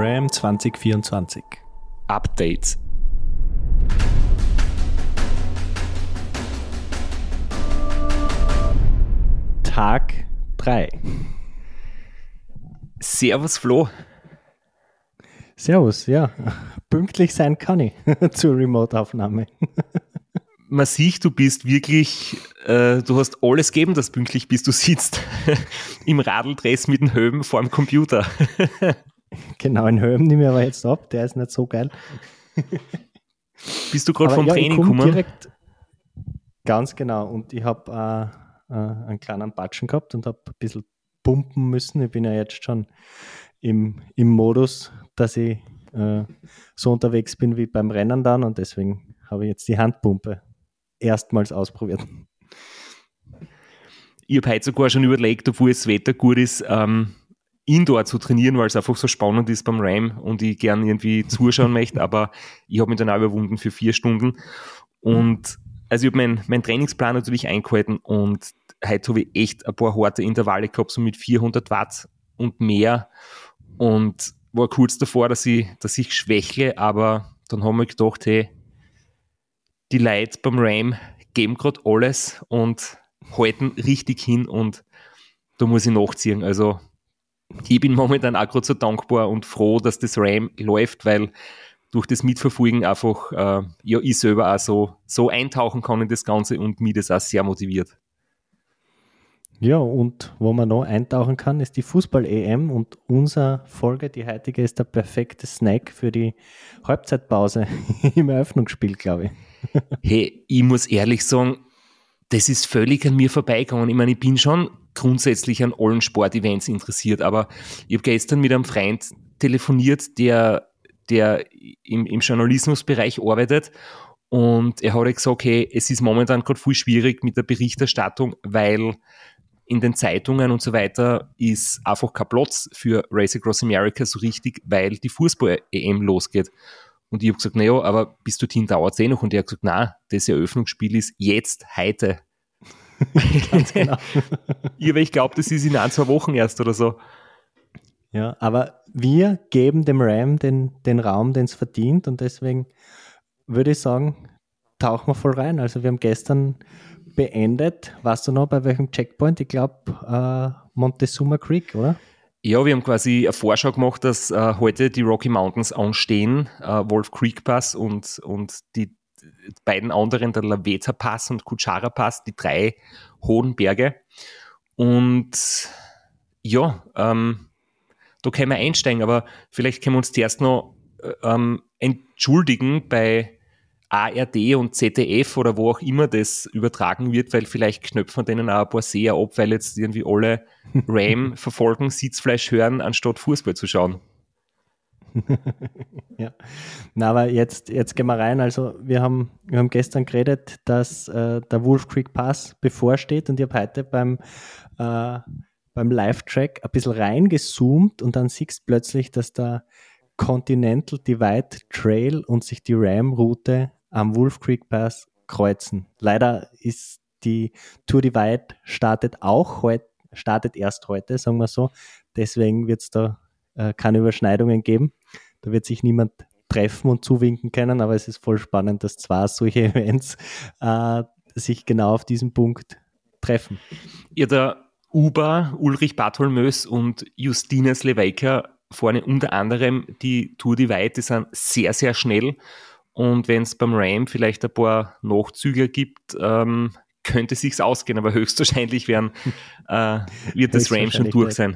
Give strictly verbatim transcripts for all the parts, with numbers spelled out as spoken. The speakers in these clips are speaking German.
Ram zwanzig vierundzwanzig. Updates. Tag drei. Servus Flo. Servus, ja. Pünktlich sein kann ich zur Remote-Aufnahme. Man sieht, du bist wirklich, äh, du hast alles gegeben, dass du pünktlich bist. Du sitzt im Radldress mit dem Helm vor dem Computer. Genau, einen Helm nehme ich aber jetzt ab, der ist nicht so geil. Bist du gerade vom ja, Training ich komm gekommen? Direkt, ganz genau, und ich habe äh, äh, einen kleinen Batschen gehabt und habe ein bisschen pumpen müssen. Ich bin ja jetzt schon im, im Modus, dass ich äh, so unterwegs bin wie beim Rennen dann, und deswegen habe ich jetzt die Handpumpe erstmals ausprobiert. Ich habe heute sogar schon überlegt, obwohl das Wetter gut ist, ähm, Indoor zu trainieren, weil es einfach so spannend ist beim Ram und ich gern irgendwie zuschauen möchte, aber ich habe mich dann auch überwunden für vier Stunden. Und also ich habe meinen mein Trainingsplan natürlich eingehalten und heute habe ich echt ein paar harte Intervalle gehabt, so mit vierhundert Watt und mehr, und war kurz davor, dass ich, dass ich schwächle, aber dann haben wir gedacht, hey, die Leute beim Ram geben gerade alles und halten richtig hin, und da muss ich nachziehen. Also ich bin momentan auch gerade so dankbar und froh, dass das Ram läuft, weil durch das Mitverfolgen einfach äh, ja, ich selber auch so, so eintauchen kann in das Ganze und mich das auch sehr motiviert. Ja, und wo man noch eintauchen kann, ist die Fußball-E M, und unsere Folge, die heutige, ist der perfekte Snack für die Halbzeitpause im Eröffnungsspiel, glaube ich. Hey, ich muss ehrlich sagen, das ist völlig an mir vorbeigegangen. Ich meine, ich bin schon grundsätzlich an allen Sportevents interessiert, aber ich habe gestern mit einem Freund telefoniert, der, der im, im Journalismusbereich arbeitet, und er hat gesagt, hey, es ist momentan gerade viel schwierig mit der Berichterstattung, weil in den Zeitungen und so weiter ist einfach kein Platz für Race Across America so richtig, weil die Fußball-E M losgeht. Und ich habe gesagt, naja, aber bis dorthin dauert es eh noch. Und er hat gesagt, nein, das Eröffnungsspiel ist jetzt, heute. Ganz genau. Ja, aber ich glaube, das ist in ein, zwei Wochen erst oder so. Ja, aber wir geben dem Ram den, den Raum, den es verdient, und deswegen würde ich sagen, tauchen wir voll rein. Also wir haben gestern beendet, weißt du noch, bei welchem Checkpoint? Ich glaube, äh, Montezuma Creek, oder? Ja, wir haben quasi eine Vorschau gemacht, dass äh, heute die Rocky Mountains anstehen, äh, Wolf Creek Pass und, und die beiden anderen, der Laveta Pass und Kutschara Pass, die drei hohen Berge. Und ja, ähm, da können wir einsteigen, aber vielleicht können wir uns zuerst noch äh, ähm, entschuldigen bei A R D und Z D F oder wo auch immer das übertragen wird, weil vielleicht knöpfen denen auch ein paar Seher ab, weil jetzt irgendwie alle Ram verfolgen, Sitzfleisch hören, anstatt Fußball zu schauen. Ja, na, aber jetzt, jetzt gehen wir rein. Also wir haben, wir haben gestern geredet, dass äh, der Wolf Creek Pass bevorsteht, und ich habe heute beim, äh, beim Live-Track ein bisschen reingezoomt, und dann siehst du plötzlich, dass der Continental Divide Trail und sich die Ram-Route am Wolf Creek Pass kreuzen. Leider ist die Tour Divide startet auch heute, startet erst heute, sagen wir so. Deswegen wird es da äh, keine Überschneidungen geben. Da wird sich niemand treffen und zuwinken können, aber es ist voll spannend, dass zwei solche Events äh, sich genau auf diesem Punkt treffen. Ja, der Uber, Ulrich Bartholmös und Justine Slewejka fahren unter anderem die Tour Divide, die sind sehr, sehr schnell, und wenn es beim Ram vielleicht ein paar Nachzügler gibt, ähm, könnte es sich ausgehen, aber höchstwahrscheinlich werden, äh, wird das Ram schon durch sein.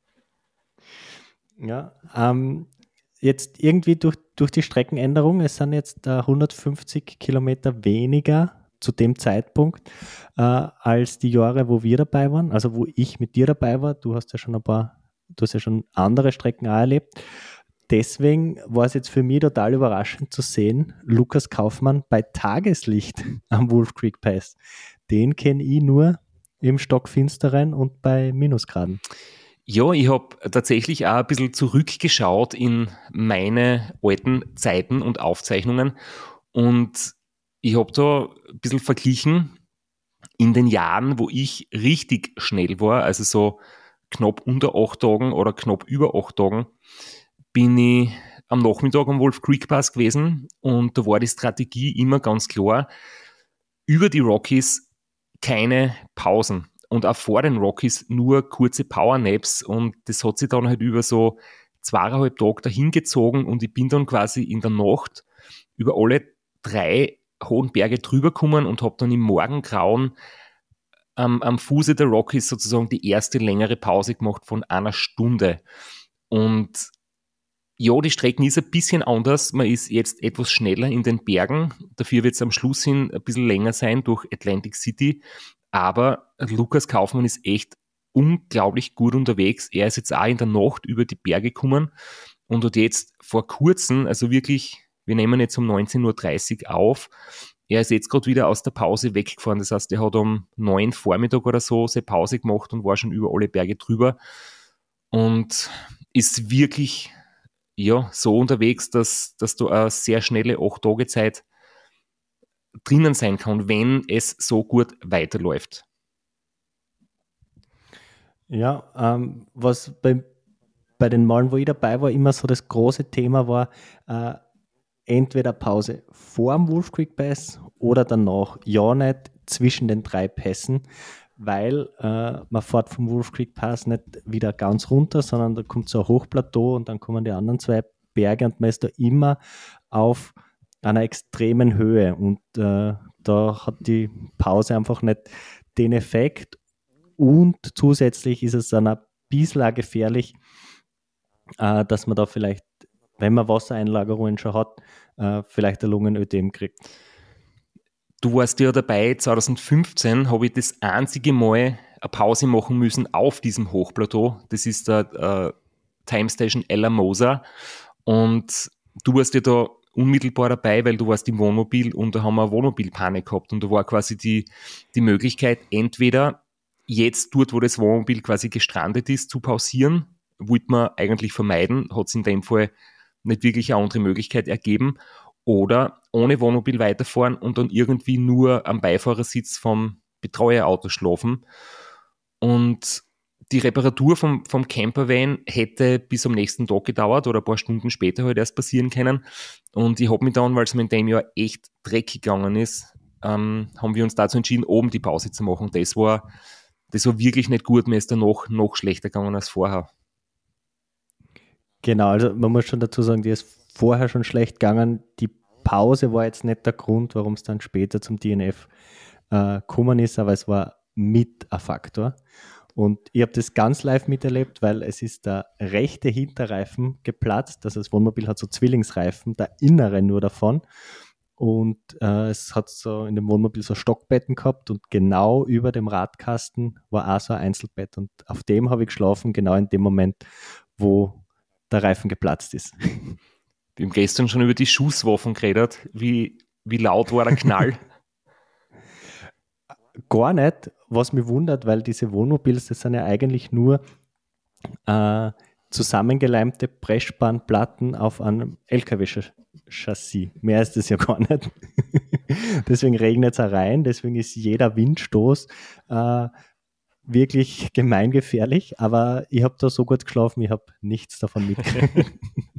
Ja, ähm, jetzt irgendwie durch, durch die Streckenänderung, es sind jetzt äh, hundertfünfzig Kilometer weniger zu dem Zeitpunkt äh, als die Jahre, wo wir dabei waren, also wo ich mit dir dabei war. Du hast ja schon ein paar, du hast ja schon andere Strecken auch erlebt. Deswegen war es jetzt für mich total überraschend zu sehen, Lukas Kaufmann bei Tageslicht am Wolf Creek Pass. Den kenne ich nur im Stockfinsteren und bei Minusgraden. Ja, ich habe tatsächlich auch ein bisschen zurückgeschaut in meine alten Zeiten und Aufzeichnungen, und ich habe da ein bisschen verglichen in den Jahren, wo ich richtig schnell war, also so knapp unter acht Tagen oder knapp über acht Tagen, bin ich am Nachmittag am Wolf Creek Pass gewesen und da war die Strategie immer ganz klar, über die Rockies keine Pausen und auch vor den Rockies nur kurze Powernaps und das hat sich dann halt über so zweieinhalb Tage dahin gezogen und ich bin dann quasi in der Nacht über alle drei hohen Berge drüber gekommen und habe dann im Morgengrauen am, am Fuße der Rockies sozusagen die erste längere Pause gemacht von einer Stunde. Und ja, die Strecken ist ein bisschen anders. Man ist jetzt etwas schneller in den Bergen. Dafür wird es am Schluss hin ein bisschen länger sein durch Atlantic City. Aber Lukas Kaufmann ist echt unglaublich gut unterwegs. Er ist jetzt auch in der Nacht über die Berge gekommen und hat jetzt vor kurzem, also wirklich, wir nehmen jetzt um neunzehn Uhr dreißig auf, er ist jetzt gerade wieder aus der Pause weggefahren. Das heißt, er hat um neun Vormittag oder so seine Pause gemacht und war schon über alle Berge drüber und ist wirklich ja, so unterwegs, dass, dass du eine sehr schnelle acht Tage Zeit drinnen sein kann, wenn es so gut weiterläuft. Ja, ähm, was bei, bei den Malen, wo ich dabei war, immer so das große Thema war, äh, entweder Pause vor dem Wolf Creek Pass oder danach. Ja, nicht zwischen den drei Pässen, weil äh, man fährt vom Wolf Creek Pass nicht wieder ganz runter, sondern da kommt so ein Hochplateau und dann kommen die anderen zwei Berge und man ist da immer auf einer extremen Höhe und äh, da hat die Pause einfach nicht den Effekt und zusätzlich ist es dann ein bisschen auch gefährlich, äh, dass man da vielleicht, wenn man Wassereinlagerungen schon hat, äh, vielleicht ein Lungenödem kriegt. Du warst ja dabei, zwanzig fünfzehn habe ich das einzige Mal eine Pause machen müssen auf diesem Hochplateau. Das ist der äh, Time Station Alamosa und du warst ja da unmittelbar dabei, weil du warst im Wohnmobil und da haben wir eine Wohnmobilpanik gehabt und da war quasi die, die Möglichkeit, entweder jetzt dort, wo das Wohnmobil quasi gestrandet ist, zu pausieren, wollte man eigentlich vermeiden, hat es in dem Fall nicht wirklich eine andere Möglichkeit ergeben, oder ohne Wohnmobil weiterfahren und dann irgendwie nur am Beifahrersitz vom Betreuerauto schlafen. Und die Reparatur vom, vom Campervan hätte bis am nächsten Tag gedauert oder ein paar Stunden später halt erst passieren können. Und ich habe mich dann, weil es mir in dem Jahr echt dreckig gegangen ist, ähm, haben wir uns dazu entschieden, oben die Pause zu machen. Das war, das war wirklich nicht gut. Mir ist danach noch schlechter gegangen als vorher. Genau, also man muss schon dazu sagen, die ist vorher schon schlecht gegangen. Die Pause war jetzt nicht der Grund, warum es dann später zum D N F äh, gekommen ist, aber es war mit ein Faktor. Und ich habe das ganz live miterlebt, weil es ist der rechte Hinterreifen geplatzt. Also das Wohnmobil hat so Zwillingsreifen, der innere nur davon. Und äh, es hat so in dem Wohnmobil so Stockbetten gehabt und genau über dem Radkasten war auch so ein Einzelbett. Und auf dem habe ich geschlafen, genau in dem Moment, wo der Reifen geplatzt ist. Wir haben gestern schon über die Schusswaffen geredet. Wie, wie laut war der Knall? Gar nicht, was mich wundert, weil diese Wohnmobils, das sind ja eigentlich nur äh, zusammengeleimte Pressspanplatten auf einem L K W-Chassis. Mehr ist das ja gar nicht. Deswegen regnet es auch rein, deswegen ist jeder Windstoß äh, wirklich gemeingefährlich, aber ich habe da so gut geschlafen, ich habe nichts davon mitgekriegt.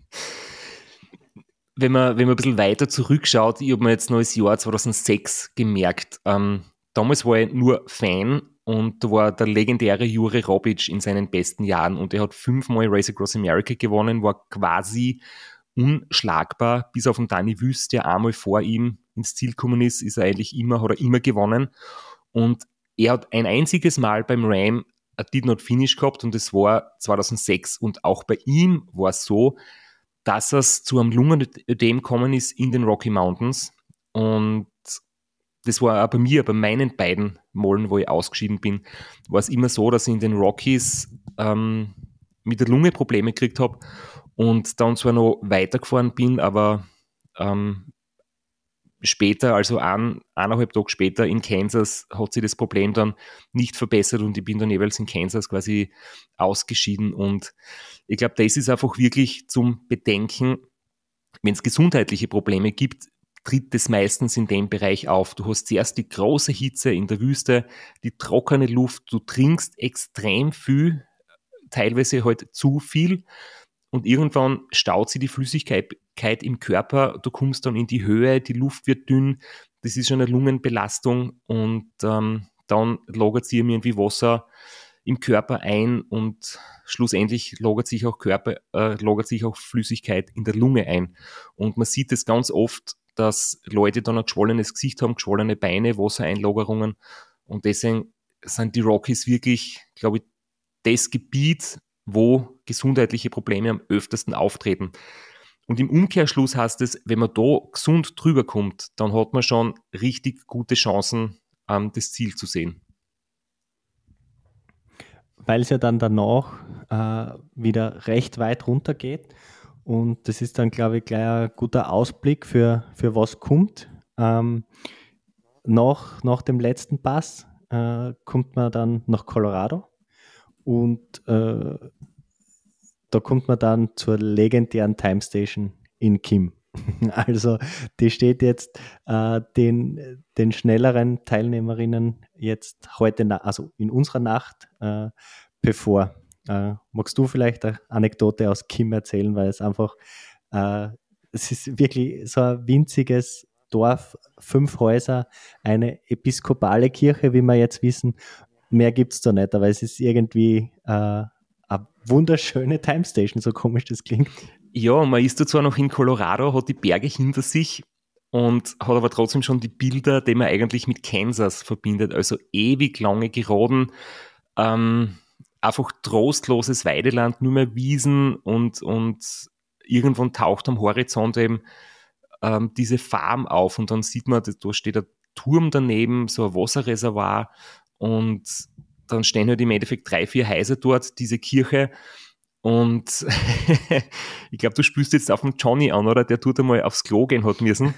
Wenn man, wenn man ein bisschen weiter zurückschaut, ich habe mir jetzt noch das Jahr zweitausendsechs gemerkt. Ähm, damals war ich nur Fan und da war der legendäre Jure Robic in seinen besten Jahren und er hat fünfmal Race Across America gewonnen, war quasi unschlagbar, bis auf den Danny Wüst, der einmal vor ihm ins Ziel gekommen ist, ist er eigentlich immer, hat er immer gewonnen. Und er hat ein einziges Mal beim Ram a Did Not Finish gehabt und das war zweitausendsechs und auch bei ihm war es so, dass es zu einem Lungenödem gekommen ist in den Rocky Mountains und das war auch bei mir, bei meinen beiden Malen, wo ich ausgeschieden bin, war es immer so, dass ich in den Rockies ähm, mit der Lunge Probleme gekriegt habe und dann zwar noch weitergefahren bin, aber ähm, später, also ein, eineinhalb Tage später in Kansas, hat sich das Problem dann nicht verbessert und ich bin dann jeweils in Kansas quasi ausgeschieden und ich glaube, das ist einfach wirklich zum Bedenken, wenn es gesundheitliche Probleme gibt, tritt das meistens in dem Bereich auf. Du hast zuerst die große Hitze in der Wüste, die trockene Luft, du trinkst extrem viel, teilweise halt zu viel und irgendwann staut sich die Flüssigkeit im Körper, du kommst dann in die Höhe, die Luft wird dünn, das ist schon eine Lungenbelastung und ähm, dann lagert sich irgendwie Wasser im Körper ein und schlussendlich lagert sich auch Körper, äh, lagert sich auch Flüssigkeit in der Lunge ein. Und man sieht es ganz oft, dass Leute dann ein geschwollenes Gesicht haben, geschwollene Beine, Wassereinlagerungen und deswegen sind die Rockies wirklich, glaube ich, das Gebiet, wo gesundheitliche Probleme am öftesten auftreten. Und im Umkehrschluss heißt es, wenn man da gesund drüber kommt, dann hat man schon richtig gute Chancen, ähm, das Ziel zu sehen. Weil es ja dann danach äh, wieder recht weit runter geht. Und das ist dann, glaube ich, gleich ein guter Ausblick für, für was kommt. Ähm, nach, nach dem letzten Pass äh, kommt man dann nach Colorado und äh, da kommt man dann zur legendären Time Station in Kim. Also die steht jetzt äh, den, den schnelleren Teilnehmerinnen jetzt heute, na- also in unserer Nacht äh, bevor. Äh, magst du vielleicht eine Anekdote aus Kim erzählen, weil es einfach, äh, es ist wirklich so ein winziges Dorf, fünf Häuser, eine episkopale Kirche, wie wir jetzt wissen. Mehr gibt es da nicht, aber es ist irgendwie äh, eine wunderschöne Time Station, so komisch das klingt. Ja, man ist da zwar noch in Colorado, hat die Berge hinter sich und hat aber trotzdem schon die Bilder, die man eigentlich mit Kansas verbindet. Also ewig lange Geraden, ähm, einfach trostloses Weideland, nur mehr Wiesen und, und irgendwann taucht am Horizont eben ähm, diese Farm auf und dann sieht man, da steht ein Turm daneben, so ein Wasserreservoir und dann stehen halt im Endeffekt drei, vier Häuser dort, diese Kirche. Und ich glaube, du spielst jetzt auf den Johnny an, oder? Der tut einmal aufs Klo gehen hat müssen.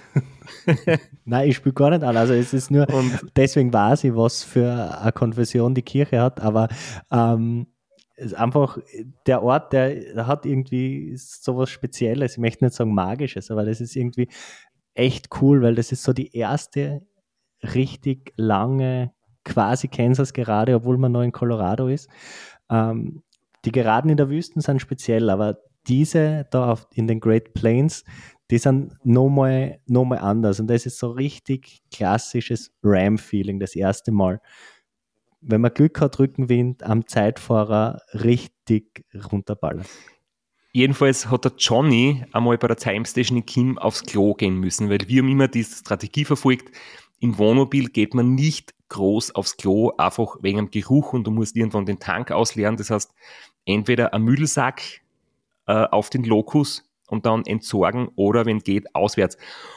Nein, ich spiele gar nicht an. Also es ist nur, und deswegen weiß ich, was für eine Konfession die Kirche hat, aber ähm, es ist einfach der Ort, der hat irgendwie sowas Spezielles. Ich möchte nicht sagen Magisches, aber das ist irgendwie echt cool, weil das ist so die erste richtig lange quasi Kansas gerade, obwohl man noch in Colorado ist. Ähm, die Geraden in der Wüste sind speziell, aber diese da auf, in den Great Plains, die sind nochmal noch mal anders. Und das ist so richtig klassisches Ram-Feeling, das erste Mal. Wenn man Glück hat, Rückenwind am Zeitfahrer richtig runterballern. jedenfalls hat der Johnny einmal bei der Time Station in Kim aufs Klo gehen müssen, weil wir haben immer diese Strategie verfolgt, im Wohnmobil geht man nicht groß aufs Klo, einfach wegen dem Geruch und du musst irgendwann den Tank ausleeren. Das heißt, entweder ein Müllsack äh, auf den Lokus und dann entsorgen oder, wenn geht, auswärts.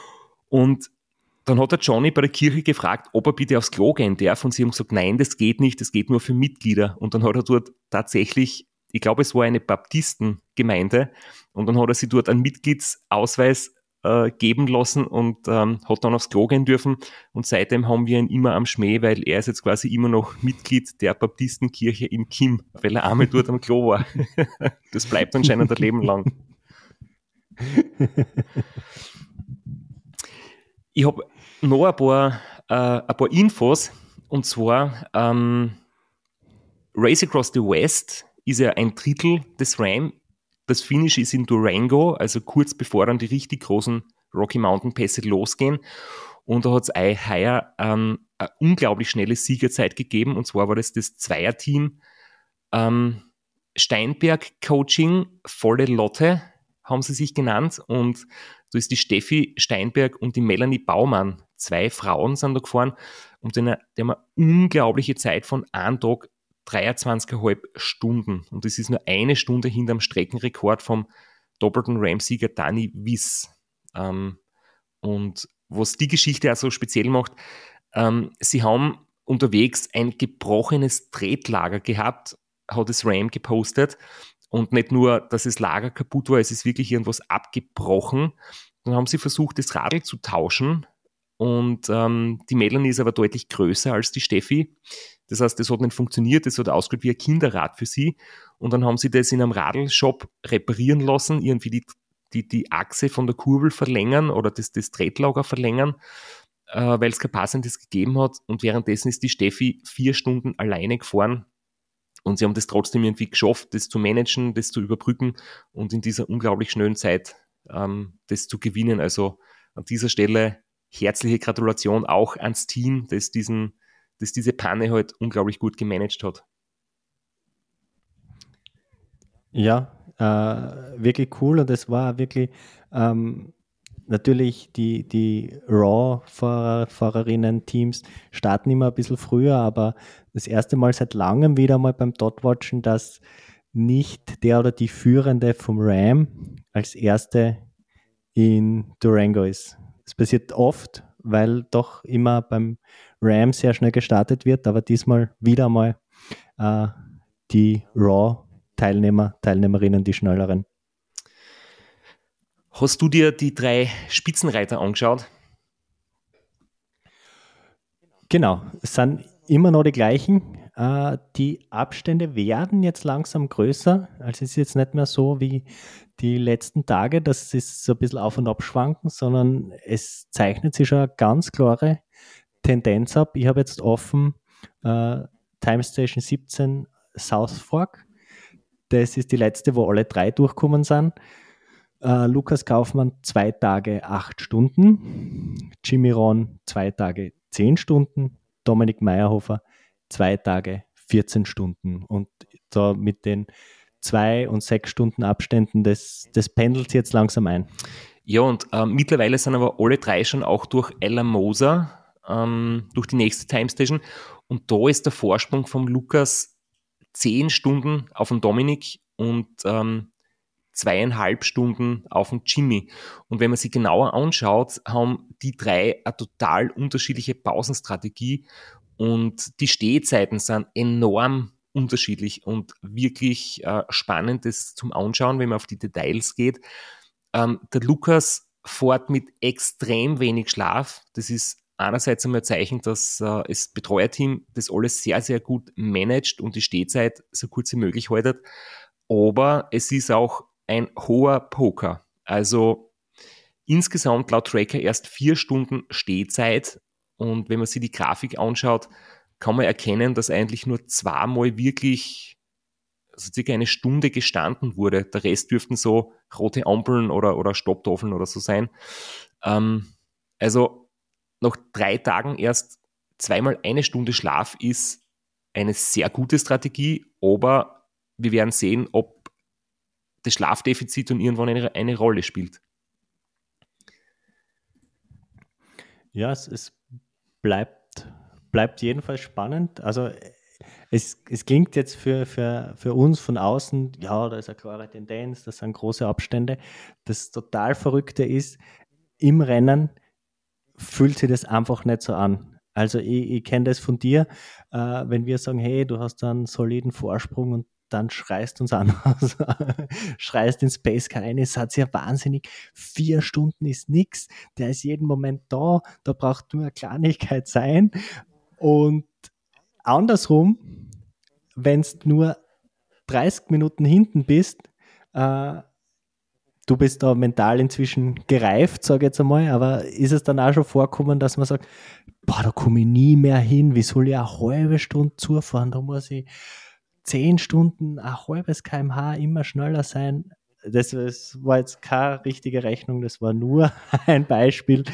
Und dann hat der Johnny bei der Kirche gefragt, ob er bitte aufs Klo gehen darf und sie haben gesagt, nein, das geht nicht, das geht nur für Mitglieder. Und dann hat er dort tatsächlich, ich glaube, es war eine Baptistengemeinde und dann hat er sich dort einen Mitgliedsausweis äh, geben lassen und ähm, hat dann aufs Klo gehen dürfen und seitdem haben wir ihn immer am Schmäh, weil er ist jetzt quasi immer noch Mitglied der Baptistenkirche in Kim, weil er einmal dort am Klo war. Das bleibt anscheinend ein Leben lang. Ich habe noch ein paar, äh, ein paar Infos, und zwar ähm, Race Across the West ist ja ein Drittel des Ram. Das Finish ist in Durango, also kurz bevor dann die richtig großen Rocky Mountain Pässe losgehen. Und da hat es heuer ähm, eine unglaublich schnelle Siegerzeit gegeben, und zwar war das das Zweierteam ähm, Steinberg Coaching, volle Lotte haben sie sich genannt, und da ist die Steffi Steinberg und die Melanie Baumann, zwei Frauen sind da gefahren, und die, die haben eine unglaubliche Zeit von einem Tag, dreiundzwanzig Komma fünf Stunden, und das ist nur eine Stunde hinterm Streckenrekord vom doppelten Ram-Sieger Dani Wiss. Ähm, und was die Geschichte auch so speziell macht, ähm, sie haben unterwegs ein gebrochenes Tretlager gehabt, hat das Ram gepostet. Und nicht nur, dass das Lager kaputt war, es ist wirklich irgendwas abgebrochen. Dann haben sie versucht, das Radl zu tauschen. Und ähm, die Melanie ist aber deutlich größer als die Steffi. Das heißt, das hat nicht funktioniert, das hat ausgeschaut wie ein Kinderrad für sie. Und dann haben sie das in einem Radlshop reparieren lassen, irgendwie die, die, die Achse von der Kurbel verlängern oder das, das Tretlager verlängern, äh, weil es kein passendes gegeben hat. Und währenddessen ist die Steffi vier Stunden alleine gefahren. Und sie haben das trotzdem irgendwie geschafft, das zu managen, das zu überbrücken und in dieser unglaublich schnellen Zeit ähm, das zu gewinnen. Also an dieser Stelle herzliche Gratulation auch ans Team, das, diesen, das diese Panne halt unglaublich gut gemanagt hat. Ja, äh, wirklich cool und es war wirklich ähm, natürlich die, die Raw-Fahrerinnen-Teams starten immer ein bisschen früher, aber das erste Mal seit langem wieder mal beim Dot-Watchen, dass nicht der oder die Führende vom Ram als erste in Durango ist. Das passiert oft, weil doch immer beim Ram sehr schnell gestartet wird, aber diesmal wieder mal äh, die Raw-Teilnehmer, Teilnehmerinnen, die schnelleren. Hast du dir die drei Spitzenreiter angeschaut? Genau, es sind immer noch die gleichen. Äh, die Abstände werden jetzt langsam größer. Also es ist jetzt nicht mehr so wie die letzten Tage, dass es so ein bisschen auf und ab schwanken, sondern es zeichnet sich schon eine ganz klare Tendenz ab. Ich habe jetzt offen äh, Time Station siebzehn South Fork. Das ist die letzte, wo alle drei durchkommen sind. Uh, Lukas Kaufmann zwei Tage acht Stunden, Jimmy Ron zwei Tage zehn Stunden, Dominik Meyerhofer zwei Tage vierzehn Stunden. Und da mit den zwei und sechs Stunden Abständen, das, das pendelt jetzt langsam ein. Ja, und äh, mittlerweile sind aber alle drei schon auch durch Alamosa, ähm, durch die nächste Time Station. Und da ist der Vorsprung vom Lukas zehn Stunden auf den Dominik und ähm, zweieinhalb Stunden auf den Jimmy. Und wenn man sich genauer anschaut, haben die drei eine total unterschiedliche Pausenstrategie und die Stehzeiten sind enorm unterschiedlich und wirklich äh, spannend, das zum Anschauen, wenn man auf die Details geht. Ähm, der Lukas fährt mit extrem wenig Schlaf. Das ist einerseits einmal ein Zeichen, dass äh, das Betreuerteam das alles sehr, sehr gut managt und die Stehzeit so kurz wie möglich haltet. Aber es ist auch ein hoher Poker. Also insgesamt laut Tracker erst vier Stunden Stehzeit. Und wenn man sich die Grafik anschaut, kann man erkennen, dass eigentlich nur zweimal wirklich, also circa eine Stunde gestanden wurde. Der Rest dürften so rote Ampeln oder, oder Stopptafeln oder so sein. Ähm, also nach drei Tagen erst zweimal eine Stunde Schlaf ist eine sehr gute Strategie, aber wir werden sehen, ob das Schlafdefizit und irgendwann eine, eine Rolle spielt. Ja, es, es bleibt, bleibt jedenfalls spannend. Also es, es klingt jetzt für, für, für uns von außen, ja, da ist eine klare Tendenz, das sind große Abstände. Das total Verrückte ist, im Rennen fühlt sich das einfach nicht so an. Also ich, ich kenne das von dir, äh, wenn wir sagen, hey, du hast einen soliden Vorsprung und dann schreist uns an, schreist in Space Car rein, es hat ja wahnsinnig, vier Stunden ist nichts, der ist jeden Moment da, da braucht nur eine Kleinigkeit sein und andersrum, wenn du nur dreißig Minuten hinten bist, äh, du bist da mental inzwischen gereift, sage ich jetzt einmal, aber ist es dann auch schon vorkommen, dass man sagt, boah, da komme ich nie mehr hin, wie soll ich eine halbe Stunde zufahren, da muss ich zehn Stunden, ein halbes Kilometer pro Stunde immer schneller sein. Das, das war jetzt keine richtige Rechnung, das war nur ein Beispiel.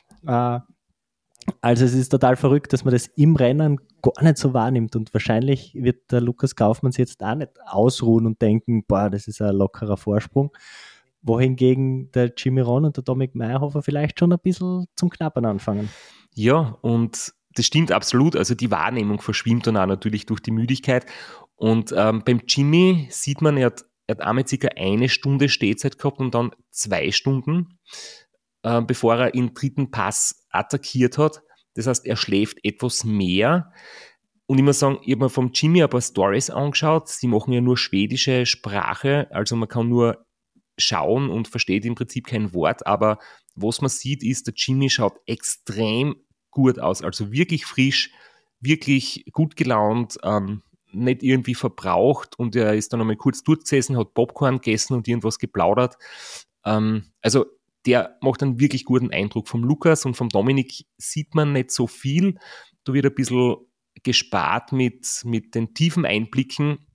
Also es ist total verrückt, dass man das im Rennen gar nicht so wahrnimmt und wahrscheinlich wird der Lukas Kaufmann sich jetzt auch nicht ausruhen und denken, boah, das ist ein lockerer Vorsprung, wohingegen der Jimmy Ron und der Dominik Meyerhofer vielleicht schon ein bisschen zum Knappern anfangen. Ja, und das stimmt absolut. Also die Wahrnehmung verschwimmt dann auch natürlich durch die Müdigkeit. Und ähm, beim Jimmy sieht man, er hat, er hat einmal circa eine Stunde Stehzeit gehabt und dann zwei Stunden, äh, bevor er den dritten Pass attackiert hat. Das heißt, er schläft etwas mehr. Und ich muss sagen, ich habe mir vom Jimmy ein paar Stories angeschaut. Sie machen ja nur schwedische Sprache, also man kann nur schauen und versteht im Prinzip kein Wort, aber was man sieht, ist, der Jimmy schaut extrem gut aus, also wirklich frisch, wirklich gut gelaunt, ähm, nicht irgendwie verbraucht und er ist dann einmal kurz durchgesessen, hat Popcorn gegessen und irgendwas geplaudert. Ähm, also der macht einen wirklich guten Eindruck. Vom Lukas und vom Dominik sieht man nicht so viel. Da wird ein bisschen gespart mit, mit den tiefen Einblicken,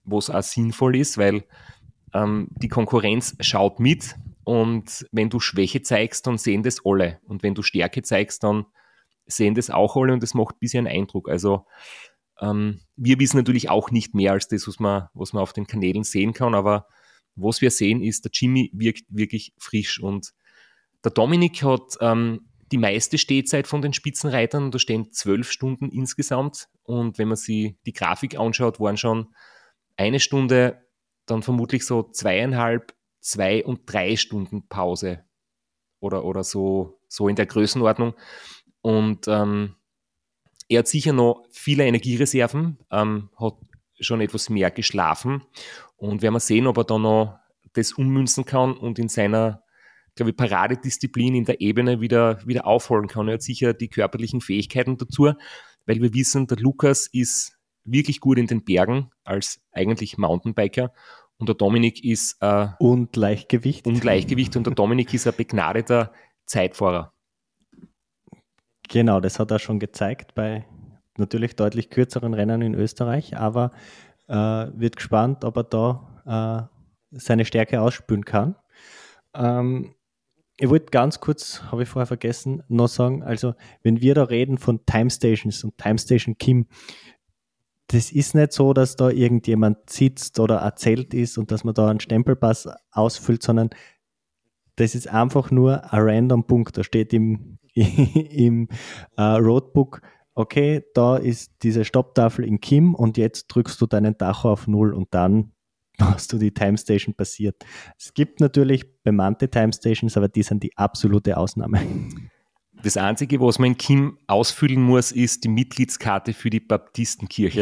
was auch sinnvoll ist, weil ähm, die Konkurrenz schaut mit und wenn du Schwäche zeigst, dann sehen das alle. Und wenn du Stärke zeigst, dann sehen das auch alle und das macht ein bisschen Eindruck. Also ähm, wir wissen natürlich auch nicht mehr als das, was man, was man auf den Kanälen sehen kann, aber was wir sehen ist, der Jimmy wirkt wirklich frisch und der Dominik hat ähm, die meiste Stehzeit von den Spitzenreitern, da stehen zwölf Stunden insgesamt und wenn man sich die Grafik anschaut, waren schon eine Stunde, dann vermutlich so zweieinhalb, zwei und drei Stunden Pause oder, oder so, so in der Größenordnung und ähm, er hat sicher noch viele Energiereserven, ähm, hat schon etwas mehr geschlafen und werden wir sehen, ob er da noch das ummünzen kann und in seiner, glaube ich, Paradedisziplin in der Ebene wieder, wieder aufholen kann. Er hat sicher die körperlichen Fähigkeiten dazu, weil wir wissen, der Lukas ist wirklich gut in den Bergen als eigentlich Mountainbiker und der Dominik ist äh, und Leichtgewicht. Und Leichtgewicht und der Dominik ist ein begnadeter Zeitfahrer. Genau, das hat er schon gezeigt bei natürlich deutlich kürzeren Rennen in Österreich, aber äh, wird gespannt, ob er da äh, seine Stärke ausspülen kann. Ähm, ich wollte ganz kurz, habe ich vorher vergessen, noch sagen, also wenn wir da reden von Time Stations und Time Station Kim, das ist nicht so, dass da irgendjemand sitzt oder erzählt ist und dass man da einen Stempelpass ausfüllt, sondern das ist einfach nur ein random Punkt. Da steht im, im uh, Roadbook, okay, da ist diese Stopptafel in Kim und jetzt drückst du deinen Tacho auf Null und dann hast du die Time Station passiert. Es gibt natürlich bemannte Time Stations, aber die sind die absolute Ausnahme. Das Einzige, was man in Kim ausfüllen muss, ist die Mitgliedskarte für die Baptistenkirche.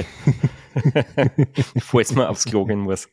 Falls man aufs Klo gehen muss.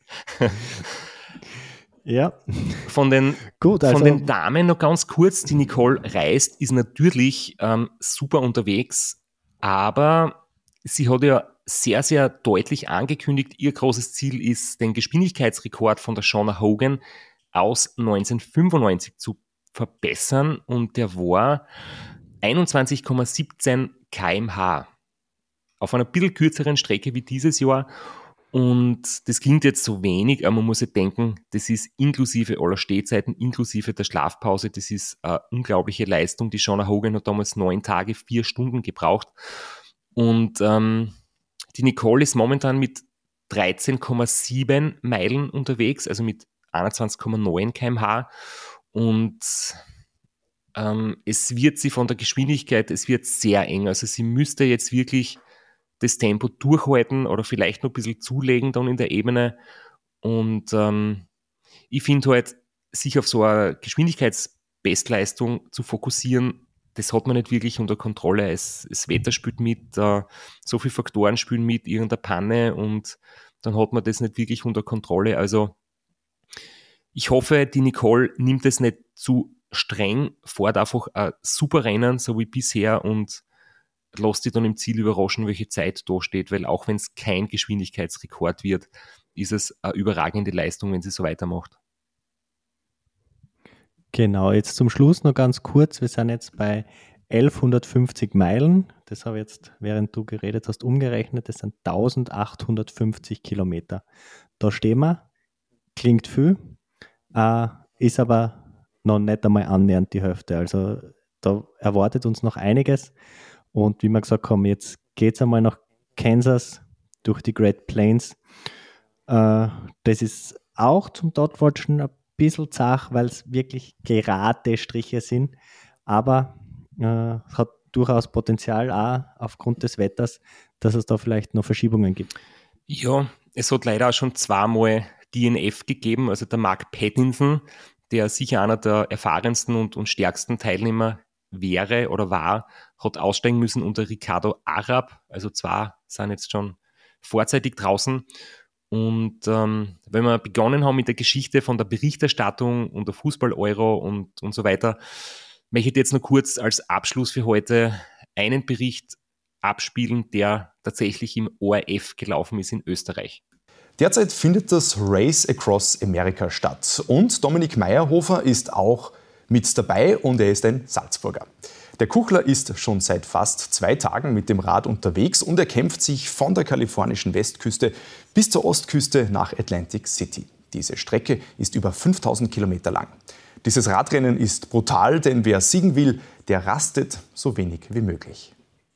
Ja. Von den, Gut, also, von den Damen noch ganz kurz, die Nicole Reist ist natürlich ähm, super unterwegs, aber sie hat ja sehr, sehr deutlich angekündigt, ihr großes Ziel ist, den Geschwindigkeitsrekord von der Shauna Hogan aus neunzehnhundertfünfundneunzig zu verbessern und der war einundzwanzig Komma siebzehn Kilometer pro Stunde auf einer bisschen kürzeren Strecke wie dieses Jahr. Und das klingt jetzt so wenig, aber man muss ja denken, das ist inklusive aller Stehzeiten, inklusive der Schlafpause, das ist eine unglaubliche Leistung. Die Shauna Hogan hat damals neun Tage, vier Stunden gebraucht. Und ähm, die Nicole ist momentan mit dreizehn Komma sieben Meilen unterwegs, also mit einundzwanzig Komma neun Kilometer pro Stunde. Und ähm, es wird sie von der Geschwindigkeit, es wird sehr eng. Also sie müsste jetzt wirklich das Tempo durchhalten oder vielleicht noch ein bisschen zulegen dann in der Ebene. Und ähm, ich finde halt, sich auf so eine Geschwindigkeitsbestleistung zu fokussieren, das hat man nicht wirklich unter Kontrolle. Es, das Wetter spielt mit, äh, so viele Faktoren spielen mit, irgendeine Panne und dann hat man das nicht wirklich unter Kontrolle. Also ich hoffe, die Nicole nimmt es nicht zu streng, fährt einfach ein super Rennen, so wie bisher und lässt dich dann im Ziel überraschen, welche Zeit da steht, weil auch wenn es kein Geschwindigkeitsrekord wird, ist es eine überragende Leistung, wenn sie so weitermacht. Genau, jetzt zum Schluss noch ganz kurz, wir sind jetzt bei elfhundertfünfzig Meilen, das habe ich jetzt, während du geredet hast, umgerechnet, das sind eintausendachthundertfünfzig Kilometer. Da stehen wir, klingt viel, äh, ist aber noch nicht einmal annähernd die Hälfte, also da erwartet uns noch einiges. Und wie wir gesagt haben, jetzt geht es einmal nach Kansas durch die Great Plains. Äh, das ist auch zum Dotwatchen ein bisschen zach, weil es wirklich gerade Striche sind. Aber äh, es hat durchaus Potenzial auch aufgrund des Wetters, dass es da vielleicht noch Verschiebungen gibt. Ja, es hat leider auch schon zweimal D N F gegeben. Also der Mark Pattinson, der sicher einer der erfahrensten und, und stärksten Teilnehmer wäre oder war, hat aussteigen müssen unter Ricardo Arab. Also zwei sind jetzt schon vorzeitig draußen. Und ähm, wenn wir begonnen haben mit der Geschichte von der Berichterstattung und der Fußball-Euro und, und so weiter, möchte ich jetzt noch kurz als Abschluss für heute einen Bericht abspielen, der tatsächlich im O R F gelaufen ist in Österreich. Derzeit findet das Race Across America statt und Dominik Meyerhofer ist auch mit dabei und er ist ein Salzburger. Der Kuchler ist schon seit fast zwei Tagen mit dem Rad unterwegs und er kämpft sich von der kalifornischen Westküste bis zur Ostküste nach Atlantic City. Diese Strecke ist über fünftausend Kilometer lang. Dieses Radrennen ist brutal, denn wer siegen will, der rastet so wenig wie möglich.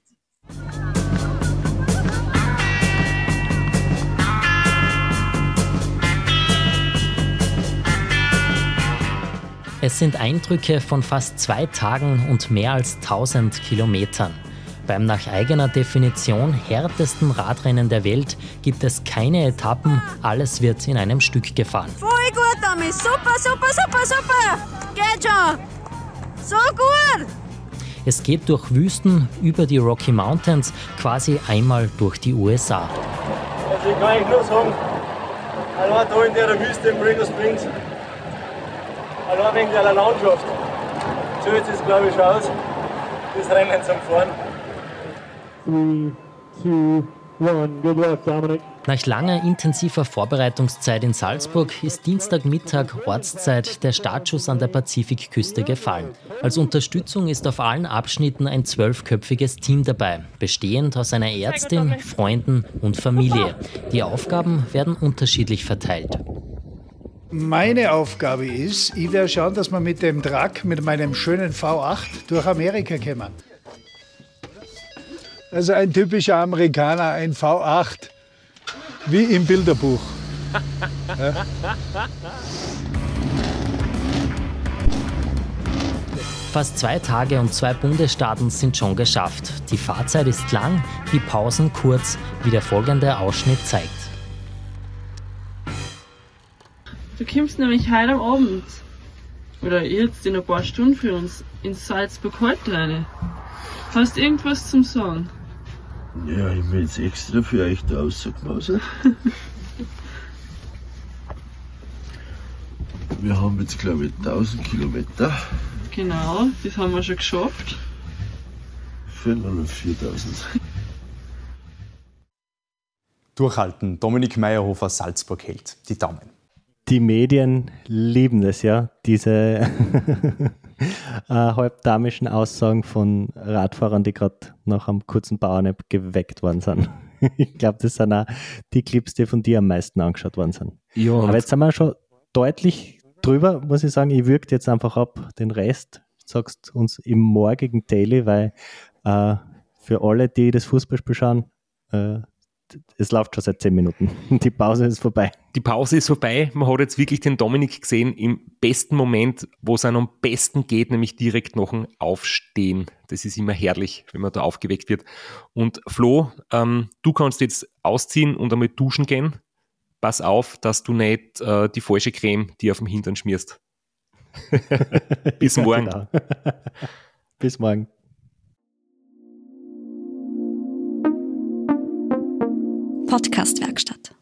Es sind Eindrücke von fast zwei Tagen und mehr als tausend Kilometern. Beim nach eigener Definition härtesten Radrennen der Welt gibt es keine Etappen, alles wird in einem Stück gefahren. Voll gut, Tommy, super, super, super, super, geht schon, so gut. Es geht durch Wüsten, über die Rocky Mountains, quasi einmal durch die U S A. Also ich kann eigentlich nur sagen, allein da in der Wüste in Brigham Springs, allein wegen der Landschaft, so jetzt ist glaube ich schon aus, das Rennen zum Fahren. three, two, one. Good luck, Dominic. Nach langer intensiver Vorbereitungszeit in Salzburg ist Dienstagmittag Ortszeit der Startschuss an der Pazifikküste gefallen. Als Unterstützung ist auf allen Abschnitten ein zwölfköpfiges Team dabei, bestehend aus einer Ärztin, Freunden und Familie. Die Aufgaben werden unterschiedlich verteilt. Meine Aufgabe ist, ich werde schauen, dass wir mit dem Truck, mit meinem schönen V acht durch Amerika kommen. Also ein typischer Amerikaner, ein V acht, wie im Bilderbuch. Ja. Fast zwei Tage und zwei Bundesstaaten sind schon geschafft. Die Fahrzeit ist lang, die Pausen kurz, wie der folgende Ausschnitt zeigt. Du kommst nämlich heute am Abend, oder jetzt in ein paar Stunden für uns, ins Salzburg Haltleine. Hast du irgendwas zum Sagen? Ja, ich bin jetzt extra für euch da rausgekommen. Wir haben jetzt, glaube ich, tausend Kilometer. Genau, das haben wir schon geschafft. viertausend. Durchhalten, Dominik Meyerhofer, Salzburg hält die Daumen. Die Medien lieben es ja, diese äh, halbdamischen Aussagen von Radfahrern, die gerade nach einem kurzen Powernap geweckt worden sind. Ich glaube, das sind auch die Clips, die von dir am meisten angeschaut worden sind. Ja, aber jetzt sind wir schon deutlich drüber, muss ich sagen. Ich würge jetzt einfach ab den Rest, sagst uns im morgigen Daily, weil äh, für alle, die das Fußballspiel schauen, äh, es läuft schon seit zehn Minuten. Die Pause ist vorbei. Die Pause ist vorbei. Man hat jetzt wirklich den Dominik gesehen im besten Moment, wo es einem am besten geht, nämlich direkt nach dem Aufstehen. Das ist immer herrlich, wenn man da aufgeweckt wird. Und Flo, ähm, du kannst jetzt ausziehen und einmal duschen gehen. Pass auf, dass du nicht äh, die falsche Creme dir auf dem Hintern schmierst. Bis morgen. Ja, genau. Bis morgen. Podcast-Werkstatt.